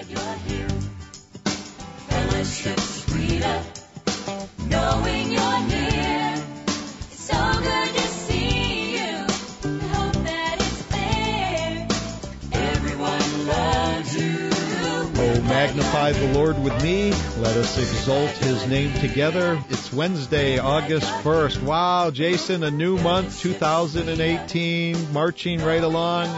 glad you're here. Fellowship's sweeter, knowing you're near. It's so good to see you. We hope that it's there. Everyone loves you. Oh, magnify the Lord with me. Let us exalt his name together. It's Wednesday, August 1st. Wow, Jason, a new month, 2018, marching right along.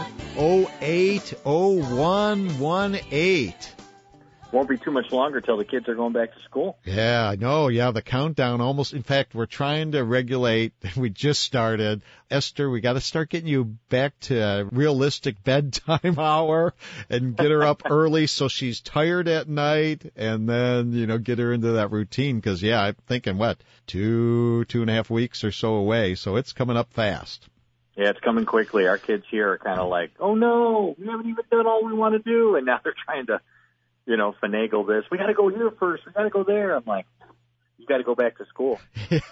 080118. Won't be too much longer till the kids are going back to school. Yeah, I know. Yeah, the countdown almost. In fact, we're trying to regulate. We just started. Esther, we got to start getting you back to a realistic bedtime hour and get her up early so she's tired at night, and then, get her into that routine. Because, yeah, I'm thinking, 2.5 weeks or so away. So it's coming up fast. Yeah, it's coming quickly. Our kids here are kind of like, oh, no, we haven't even done all we want to do. And now they're trying to, finagle this. We got to go here first. We got to go there. I'm like, you got to go back to school.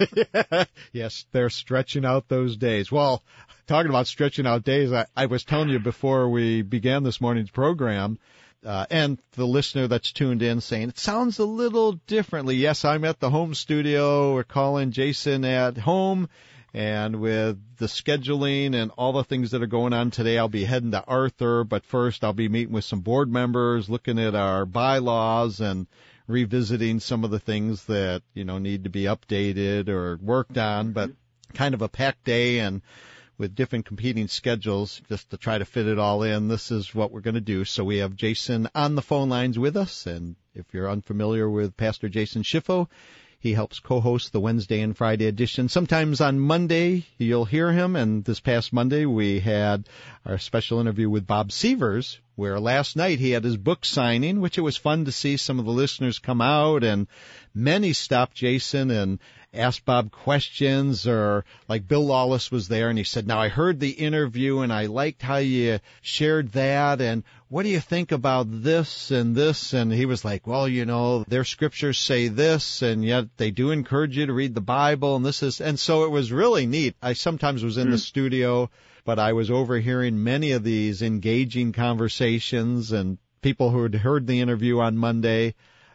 Yes, they're stretching out those days. Well, talking about stretching out days, I was telling you before we began this morning's program, and the listener that's tuned in saying, it sounds a little differently. Yes, I'm at the home studio. We're calling Jason at home. And with the scheduling and all the things that are going on today, I'll be heading to Arthur. But first, I'll be meeting with some board members, looking at our bylaws and revisiting some of the things that, need to be updated or worked on. But kind of a packed day and with different competing schedules just to try to fit it all in. This is what we're going to do. So we have Jason on the phone lines with us. And if you're unfamiliar with Pastor Jason Schiffo, he helps co-host the Wednesday and Friday edition. Sometimes on Monday, you'll hear him. And this past Monday, we had our special interview with Bob Sievers, where last night he had his book signing, which it was fun to see some of the listeners come out. And many stopped Jason and asked Bob questions, or like Bill Lawless was there and he said, now I heard the interview and I liked how you shared that, and what do you think about this and this? And he was like, well, their scriptures say this, and yet they do encourage you to read the Bible, and this is, and so it was really neat. I sometimes was in the studio, but I was overhearing many of these engaging conversations and people who had heard the interview on Monday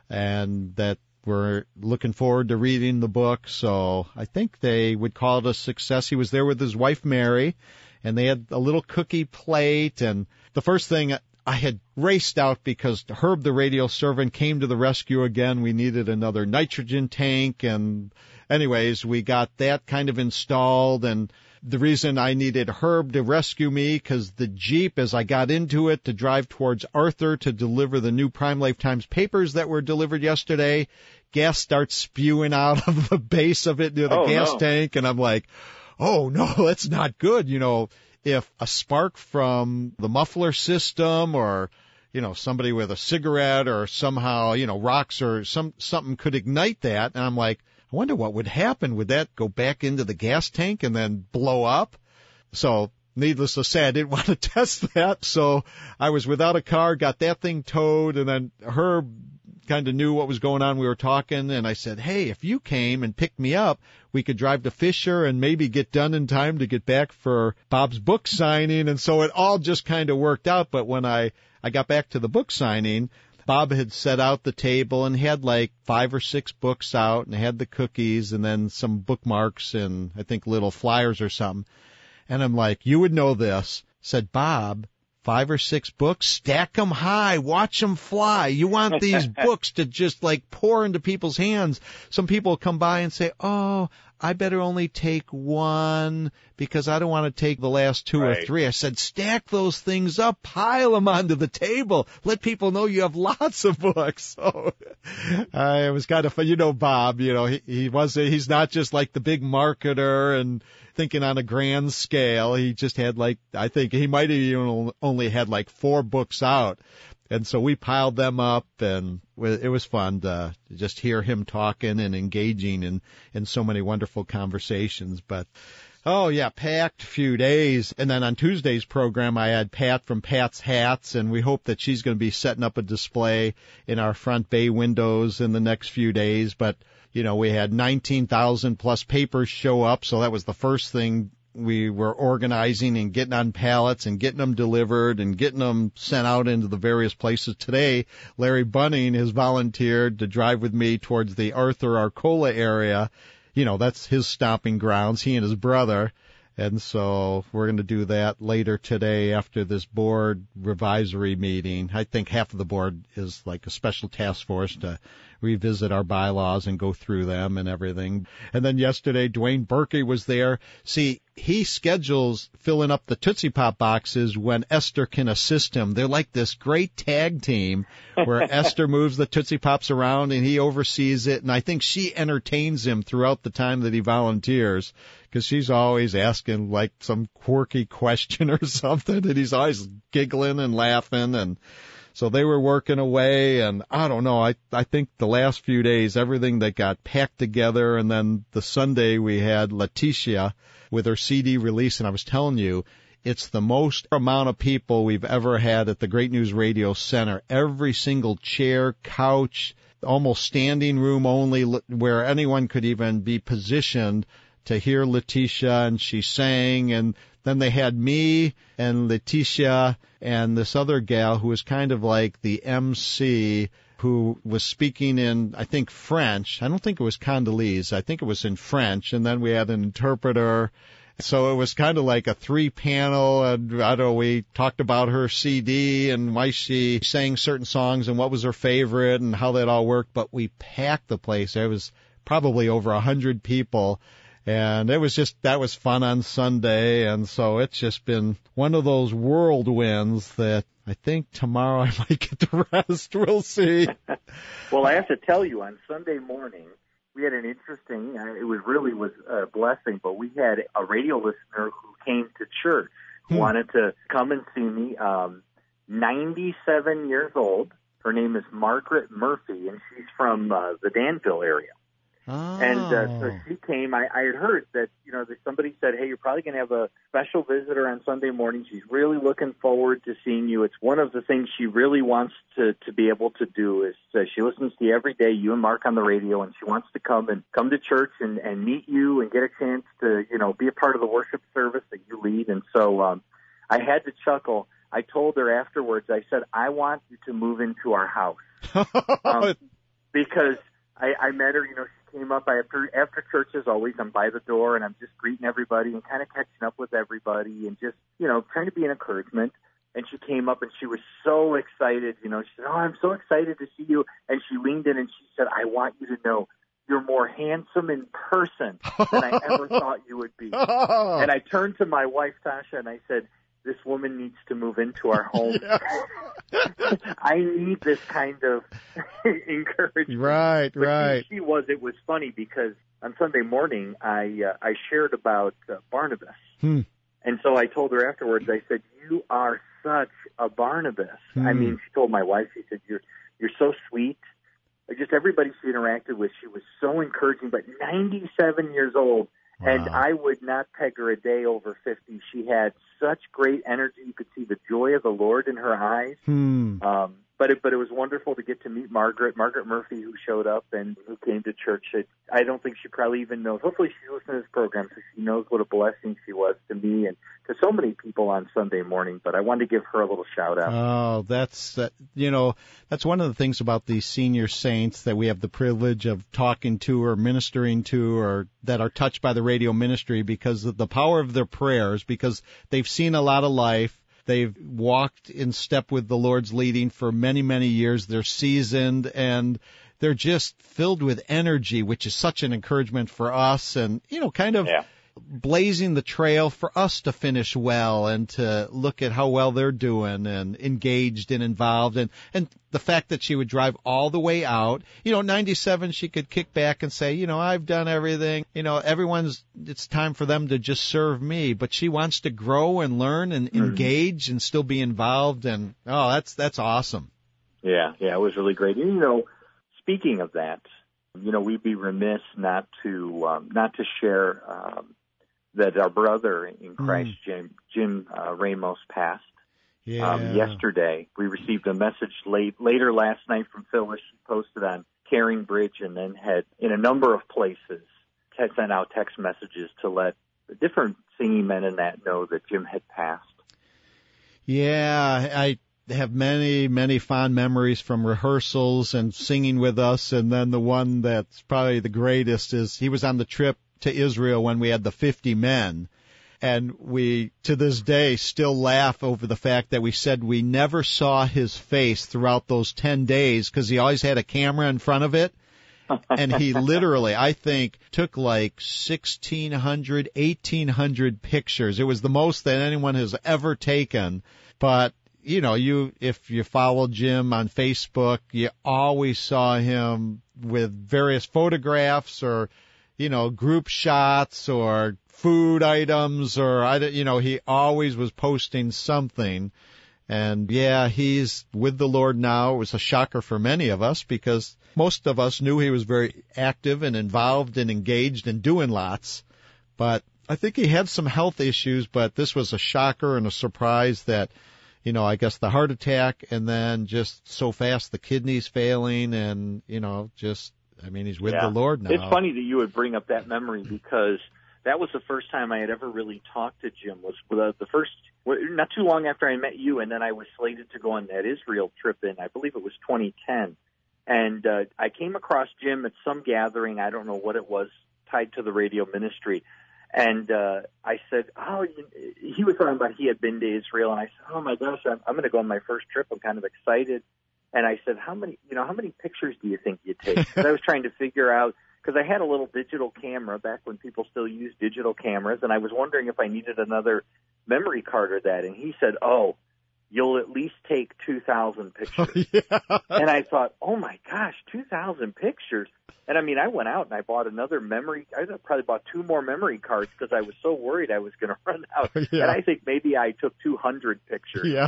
and that were looking forward to reading the book. So I think they would call it a success. He was there with his wife, Mary, and they had a little cookie plate. And the first thing, I had raced out because Herb, the radio servant, came to the rescue again. We needed another nitrogen tank. And anyways, we got that kind of installed. And the reason I needed Herb to rescue me, because the Jeep, as I got into it to drive towards Arthur to deliver the new Prime Life Times papers that were delivered yesterday, gas starts spewing out of the base of it near the gas tank. And I'm like, oh, no, that's not good. If a spark from the muffler system or, somebody with a cigarette or somehow, rocks or something could ignite that. And I'm like, I wonder what would happen. Would that go back into the gas tank and then blow up? So needless to say, I didn't want to test that. So I was without a car, got that thing towed, and then Herb kind of knew what was going on. We were talking, and I said, hey, if you came and picked me up, we could drive to Fisher and maybe get done in time to get back for Bob's book signing. And so it all just kind of worked out. But when I got back to the book signing, Bob had set out the table and had like 5 or 6 books out and had the cookies and then some bookmarks and I think little flyers or something. And I'm like, you would know this. Said, Bob, 5 or 6 books, stack them high, watch them fly. You want these books to just like pour into people's hands. Some people come by and say, oh, I better only take 1 because I don't want to take the last 2 or 3. I said, stack those things up, pile them onto the table. Let people know you have lots of books. So it was kind of fun. Bob, he's not just like the big marketer and thinking on a grand scale. He just had I think he might have even only had 4 books out. And so we piled them up, and it was fun to just hear him talking and engaging in so many wonderful conversations. But, oh, yeah, packed few days. And then on Tuesday's program, I had Pat from Pat's Hats, and we hope that she's going to be setting up a display in our front bay windows in the next few days. But, we had 19,000 plus papers show up, so that was the first thing we were organizing and getting on pallets and getting them delivered and getting them sent out into the various places. Today, Larry Bunning has volunteered to drive with me towards the Arthur Arcola area. You know, that's his stomping grounds, he and his brother. And so we're going to do that later today after this board revisory meeting. I think half of the board is like a special task force to revisit our bylaws and go through them and everything. And then yesterday, Dwayne Berkey was there. See, he schedules filling up the Tootsie Pop boxes when Esther can assist him. They're like this great tag team where Esther moves the Tootsie Pops around and he oversees it. And I think she entertains him throughout the time that he volunteers, because she's always asking like some quirky question or something, and he's always giggling and laughing. And so they were working away, and I don't know, I think the last few days, everything that got packed together, and then the Sunday we had Leticia with her CD release, and I was telling you, it's the most amount of people we've ever had at the Great News Radio Center. Every single chair, couch, almost standing room only, where anyone could even be positioned to hear Leticia, and she sang, and then they had me and Leticia and this other gal who was kind of like the MC, who was speaking in, I think, French. I don't think it was Congolese. I think it was in French. And then we had an interpreter. So it was kind of like a 3-panel, and I don't know, we talked about her CD and why she sang certain songs and what was her favorite and how that all worked. But we packed the place. There was probably over 100 people. And it was just, that was fun on Sunday. And so it's just been one of those whirlwinds that I think tomorrow I might get to rest. We'll see. Well, I have to tell you, on Sunday morning, we had an interesting, it was a blessing, but we had a radio listener who came to church, who wanted to come and see me, 97 years old. Her name is Margaret Murphy, and she's from the Danville area. Oh. And so she came. I had heard that, that somebody said, hey, you're probably going to have a special visitor on Sunday morning. She's really looking forward to seeing you. It's one of the things she really wants to be able to do is she listens to you every day, you and Mark on the radio, and she wants to come to church and meet you and get a chance to, be a part of the worship service that you lead. And so I had to chuckle. I told her afterwards, I said, I want you to move into our house. Because I met her, she came up after church as always. I'm by the door and I'm just greeting everybody and kind of catching up with everybody and just, trying to be an encouragement. And she came up and she was so excited. She said, oh, I'm so excited to see you. And she leaned in and she said, I want you to know you're more handsome in person than I ever thought you would be. And I turned to my wife, Tasha, and I said, this woman needs to move into our home. I need this kind of encouragement. Right, but right. It was funny because on Sunday morning I shared about Barnabas. And so I told her afterwards, I said, you are such a Barnabas. I mean, she told my wife, she said, you're so sweet. Just everybody she interacted with, she was so encouraging, but 97 years old. Wow. And I would not peg her a day over 50. She had such great energy. You could see the joy of the Lord in her eyes. But it was wonderful to get to meet Margaret Murphy, who showed up and who came to church. I don't think she probably even knows. Hopefully she's listening to this program, so she knows what a blessing she was to me and to so many people on Sunday morning. But I wanted to give her a little shout out. Oh, that's one of the things about these senior saints that we have the privilege of talking to or ministering to, or that are touched by the radio ministry, because of the power of their prayers, because they've seen a lot of life. They've walked in step with the Lord's leading for many, many years. They're seasoned, and they're just filled with energy, which is such an encouragement for us, and, kind of blazing the trail for us to finish well and to look at how well they're doing and engaged and involved. And the fact that she would drive all the way out, 97, she could kick back and say, I've done everything. It's time for them to just serve me. But she wants to grow and learn and engage and still be involved. And, that's awesome. Yeah, it was really great. Speaking of that, we'd be remiss not to share that our brother in Christ, Jim Ramos, passed yesterday. We received a message later last night from Phyllis. She posted on Caring Bridge, and then had in a number of places sent out text messages to let different singing men in that know that Jim had passed. Yeah, I have many, many fond memories from rehearsals and singing with us, and then the one that's probably the greatest is he was on the trip to Israel when we had the 50 men. And we, to this day, still laugh over the fact that we said we never saw his face throughout those 10 days because he always had a camera in front of it. And he literally, I think, took like 1,600, 1,800 pictures. It was the most that anyone has ever taken. But, you know, if you follow Jim on Facebook, you always saw him with various photographs or, you know, group shots or food items or, you know, he always was posting something. And yeah, he's with the Lord now. It was a shocker for many of us because most of us knew he was very active and involved and engaged and doing lots. But I think he had some health issues, but this was a shocker and a surprise that, you know, I guess the heart attack and then just so fast the kidneys failing and, you know, just, I mean, he's with the Lord now. It's funny that you would bring up that memory because that was the first time I had ever really talked to Jim. Was the first, not too long after I met you, and then I was slated to go on that Israel trip in, I believe it was 2010. And I came across Jim at some gathering, I don't know what it was, tied to the radio ministry. And I said, he was talking about he had been to Israel, and I said, oh my gosh, I'm going to go on my first trip. I'm kind of excited. And I said, how many pictures do you think you'd take? Because I was trying to figure out, because I had a little digital camera back when people still used digital cameras, and I was wondering if I needed another memory card or that. And he said, oh, you'll at least take 2,000 pictures. Yeah. And I thought, oh my gosh, 2,000 pictures. And I mean, I went out and I bought another I probably bought 2 more memory cards because I was so worried I was going to run out. Yeah. And I think maybe I took 200 pictures. Yeah.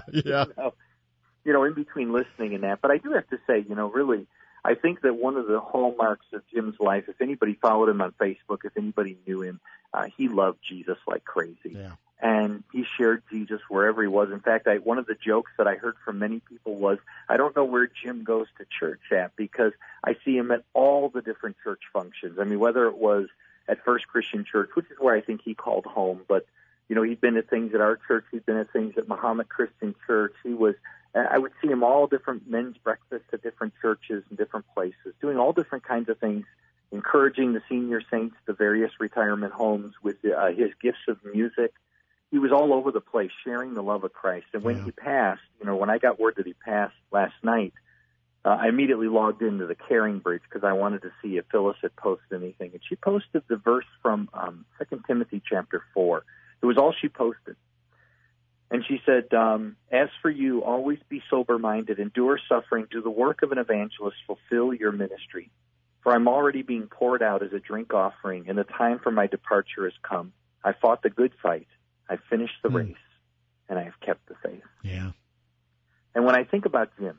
You know, in between listening and that. But I do have to say, you know, really, I think that one of the hallmarks of Jim's life, if anybody followed him on Facebook, if anybody knew him, he loved Jesus like crazy. Yeah. And he shared Jesus wherever he was. In fact, one of the jokes that I heard from many people was, I don't know where Jim goes to church at because I see him at all the different church functions. I mean, whether it was at First Christian Church, which is where I think he called home, but, you know, he'd been at things at our church. He'd been at things at Muhammad Christian Church. I would see him all different men's breakfasts at different churches and different places, doing all different kinds of things, encouraging the senior saints, the various retirement homes with his gifts of music. He was all over the place sharing the love of Christ. And when he passed, you know, when I got word that he passed last night, I immediately logged into the Caring Bridge because I wanted to see if Phyllis had posted anything. And she posted the verse from 2 Timothy chapter 4. It was all she posted. And she said, as for you, always be sober-minded, endure suffering, do the work of an evangelist, fulfill your ministry. For I'm already being poured out as a drink offering, and the time for my departure has come. I fought the good fight. I finished the race, and I have kept the faith. Yeah. And when I think about Jim,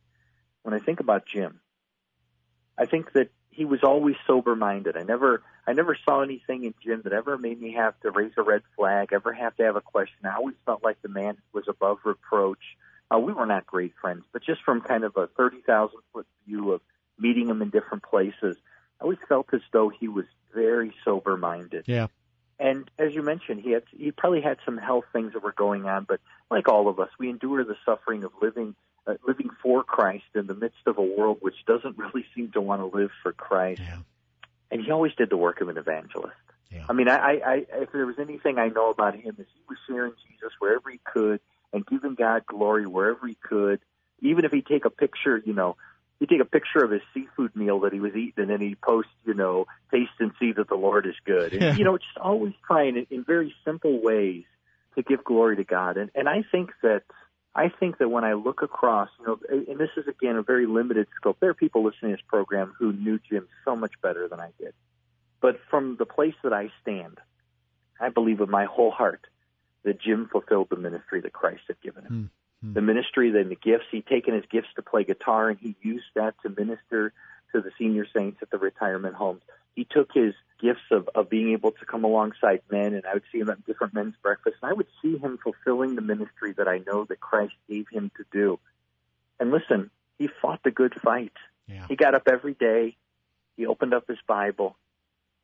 I think that he was always sober-minded. I never saw anything in Jim that ever made me have to raise a red flag, ever have to have a question. I always felt like the man was above reproach. We were not great friends, but just from kind of a 30,000-foot view of meeting him in different places, I always felt as though he was very sober-minded. Yeah. And as you mentioned, he probably had some health things that were going on, but like all of us, we endure the suffering of living for Christ in the midst of a world which doesn't really seem to want to live for Christ. Yeah. And he always did the work of an evangelist. Yeah. I mean, I if there was anything I know about him, is he was sharing Jesus wherever he could and giving God glory wherever he could. Even if he'd take a picture, you know, he'd take a picture of his seafood meal that he was eating, and then he'd post, you know, taste and see that the Lord is good. And, you know, just always trying in very simple ways to give glory to God. And I think that when I look across, you know, and this is, again, a very limited scope. There are people listening to this program who knew Jim so much better than I did. But from the place that I stand, I believe with my whole heart that Jim fulfilled the ministry that Christ had given him. The ministry, then the gifts. He'd taken his gifts to play guitar, and he used that to minister to the senior saints at the retirement homes. He took his gifts of being able to come alongside men, and I would see him at different men's breakfasts, and I would see him fulfilling the ministry that I know that Christ gave him to do. And listen, he fought the good fight. Yeah. He got up every day. He opened up his Bible.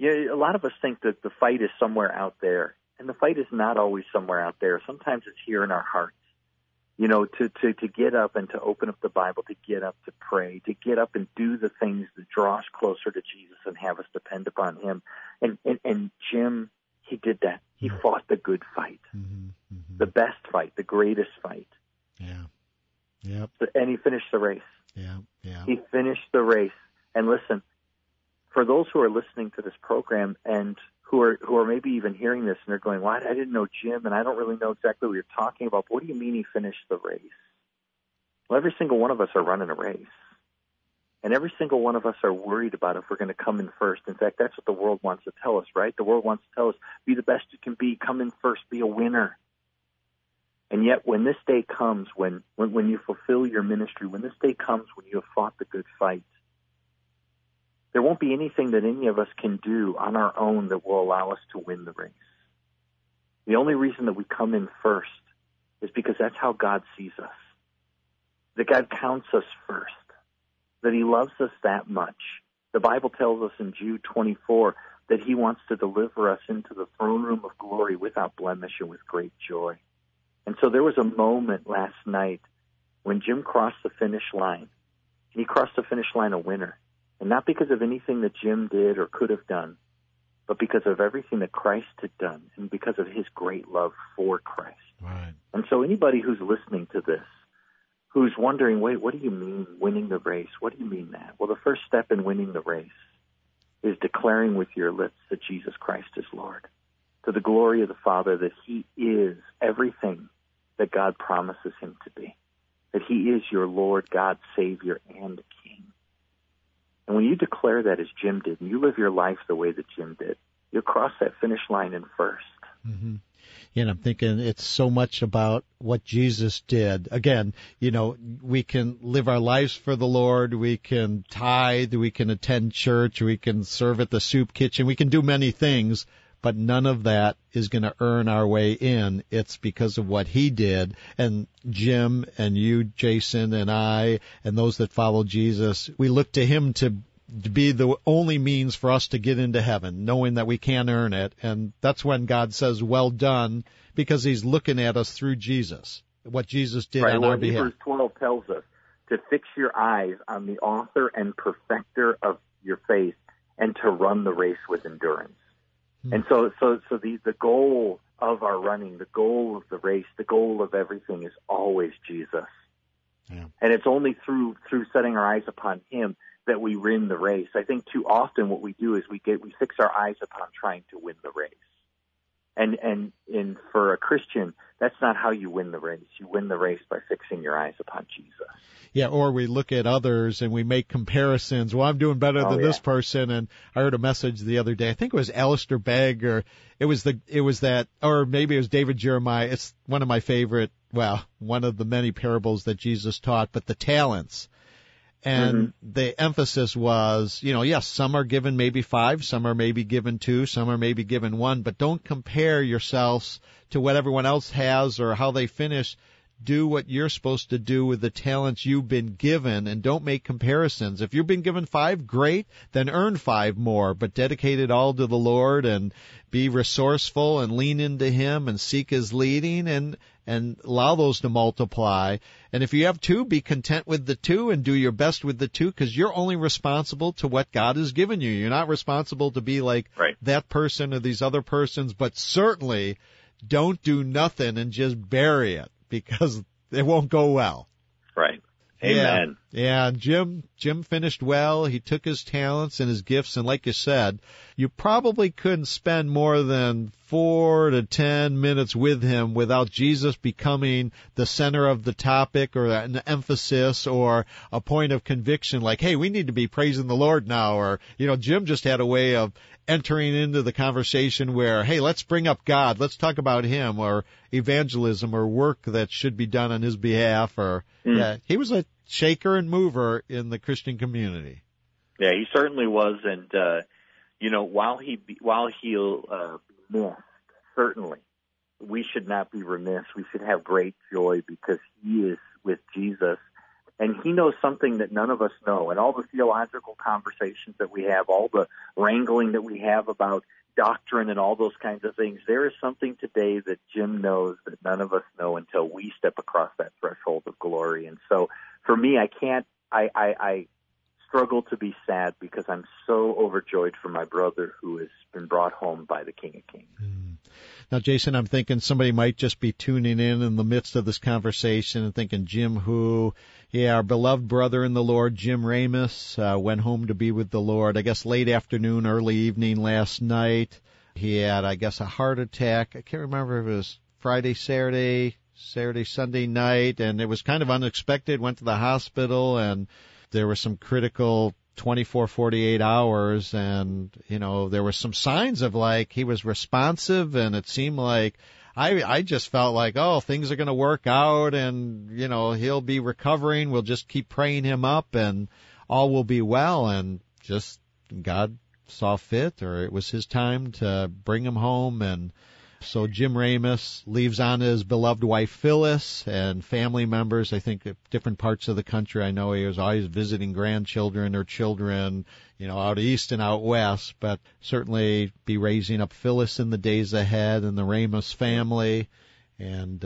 Yeah, a lot of us think that the fight is somewhere out there, and the fight is not always somewhere out there. Sometimes it's here in our hearts. You know, to get up and to open up the Bible, to get up to pray, to get up and do the things that draw us closer to Jesus and have us depend upon him. And Jim, he did that. He fought the good fight, the best fight, the greatest fight. Yeah. Yep. And he finished the race. Yeah. Yeah. He finished the race. And listen, for those who are listening to this program and who are maybe even hearing this and they're going, well, I didn't know Jim, and I don't really know exactly what you're talking about. But what do you mean he finished the race? Well, every single one of us are running a race. And every single one of us are worried about if we're going to come in first. In fact, that's what the world wants to tell us, right? The world wants to tell us, be the best you can be, come in first, be a winner. And yet when this day comes, when you fulfill your ministry, when this day comes when you have fought the good fight, there won't be anything that any of us can do on our own that will allow us to win the race. The only reason that we come in first is because that's how God sees us. That God counts us first. That he loves us that much. The Bible tells us in Jude 24 that he wants to deliver us into the throne room of glory without blemish and with great joy. And so there was a moment last night when Jim crossed the finish line. He crossed the finish line a winner. And not because of anything that Jim did or could have done, but because of everything that Christ had done and because of his great love for Christ. Right. And so anybody who's listening to this, who's wondering, wait, what do you mean winning the race? What do you mean that? Well, the first step in winning the race is declaring with your lips that Jesus Christ is Lord, to the glory of the Father, that he is everything that God promises him to be, that he is your Lord, God, Savior, and King. And when you declare that as Jim did, and you live your life the way that Jim did, you'll cross that finish line in first. Mm-hmm. And I'm thinking it's so much about what Jesus did. Again, you know, we can live our lives for the Lord, we can tithe, we can attend church, we can serve at the soup kitchen, we can do many things, but none of that is going to earn our way in. It's because of what he did. And Jim and you, Jason, and I, and those that follow Jesus, we look to him to be the only means for us to get into heaven, knowing that we can't earn it. And that's when God says, well done, because he's looking at us through Jesus, what Jesus did on our behalf. Hebrews 12 tells us to fix your eyes on the author and perfecter of your faith and to run the race with endurance. And so the goal of our running, the goal of the race, the goal of everything is always Jesus. Yeah. And it's only through setting our eyes upon him that we win the race. I think too often what we do is we fix our eyes upon trying to win the race. And for a Christian, that's not how you win the race. You win the race by fixing your eyes upon Jesus. Yeah, or we look at others and we make comparisons. Well, I'm doing better than this person. And I heard a message the other day. I think it was Alistair Begg, or it was that, or maybe it was David Jeremiah. It's one of my favorite, one of the many parables that Jesus taught, but the talents. And the emphasis was, yes, some are given maybe 5, some are maybe given 2, some are maybe given 1, but don't compare yourselves to what everyone else has or how they finish. Do what you're supposed to do with the talents you've been given, and don't make comparisons. If you've been given 5, great, then earn 5 more, but dedicate it all to the Lord and be resourceful and lean into him and seek his leading and allow those to multiply. And if you have 2, be content with the 2 and do your best with the 2, because you're only responsible to what God has given you. You're not responsible to be like that person or these other persons, but certainly don't do nothing and just bury it, because it won't go well. Right. Amen. Yeah, Jim finished well. He took his talents and his gifts, and like you said, you probably couldn't spend more than 4 to 10 minutes with him without Jesus becoming the center of the topic or an emphasis or a point of conviction, like, hey, we need to be praising the Lord now. Or, Jim just had a way of entering into the conversation where, hey, let's bring up God, let's talk about him, or evangelism or work that should be done on his behalf. Or he was a shaker and mover in the Christian community. Yeah, he certainly was. And while he'll missed, certainly we should not be remiss. We should have great joy because he is with Jesus. And he knows something that none of us know. And all the theological conversations that we have, all the wrangling that we have about doctrine and all those kinds of things, there is something today that Jim knows that none of us know until we step across that threshold of glory. And so for me, I struggle to be sad because I'm so overjoyed for my brother who has been brought home by the King of Kings. Now, Jason, I'm thinking somebody might just be tuning in the midst of this conversation and thinking, Jim who? Yeah, our beloved brother in the Lord, Jim Ramus, went home to be with the Lord, I guess late afternoon, early evening last night. He had, I guess, a heart attack. I can't remember if it was Friday, Saturday, Sunday night, and it was kind of unexpected. Went to the hospital, and there were some critical 24, 48 hours, and, there were some signs of, like, he was responsive, and it seemed like, I just felt like, things are going to work out, and, he'll be recovering. We'll just keep praying him up, and all will be well, and just God saw fit, or it was his time to bring him home, and so Jim Ramus leaves on his beloved wife Phyllis and family members. I think at different parts of the country. I know he was always visiting grandchildren or children, out east and out west, but certainly be raising up Phyllis in the days ahead and the Ramus family. And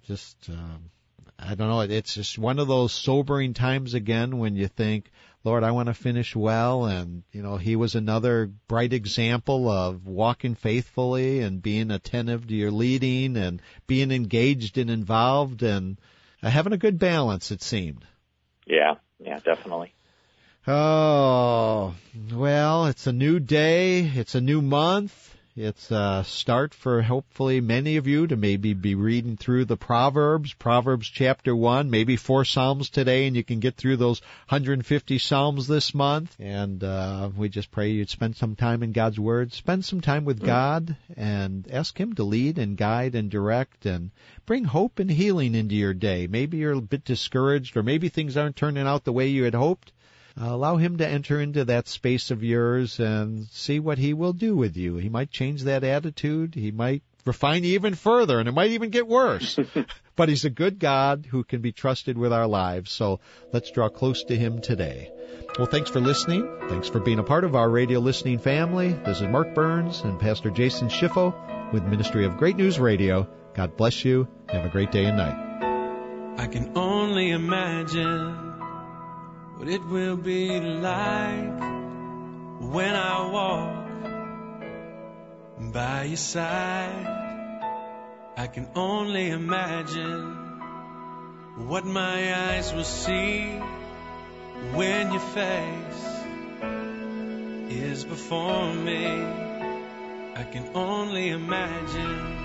I don't know, it's just one of those sobering times again when you think, Lord, I want to finish well, and, he was another bright example of walking faithfully and being attentive to your leading and being engaged and involved and having a good balance, it seemed. Yeah, definitely. Oh, well, it's a new day, it's a new month. It's a start for hopefully many of you to maybe be reading through the Proverbs chapter 1, maybe 4 Psalms today, and you can get through those 150 Psalms this month. And we just pray you'd spend some time in God's Word, spend some time with God, and ask Him to lead and guide and direct and bring hope and healing into your day. Maybe you're a bit discouraged, or maybe things aren't turning out the way you had hoped. Allow Him to enter into that space of yours and see what He will do with you. He might change that attitude. He might refine you even further, and it might even get worse. But He's a good God who can be trusted with our lives. So let's draw close to Him today. Well, thanks for listening. Thanks for being a part of our radio listening family. This is Mark Burns and Pastor Jason Schiffo with Ministry of Great News Radio. God bless you. Have a great day and night. I can only imagine what it will be like when I walk by your side. I can only imagine what my eyes will see when your face is before me. I can only imagine